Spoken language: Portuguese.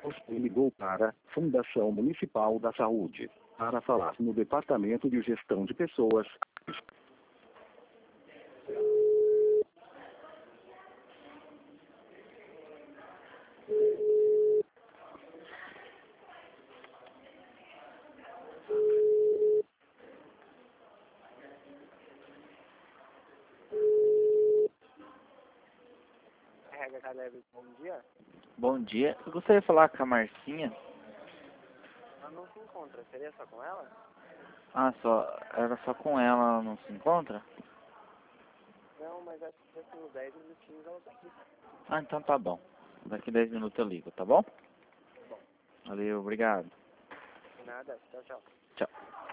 Você ligou para Fundação Municipal da Saúde. Para falar no Departamento de Gestão de Pessoas. Bom dia. Bom dia. Eu gostaria de falar com a Marcinha. Ela não se encontra. Seria só com ela? Ah, era só com ela, ela não se encontra? Não, mas acho que daqui uns 10 minutinhos ela tá aqui. Ah, então tá bom. Daqui 10 minutos eu ligo, tá bom? Bom. Valeu, obrigado. De nada. Tchau, tchau. Tchau.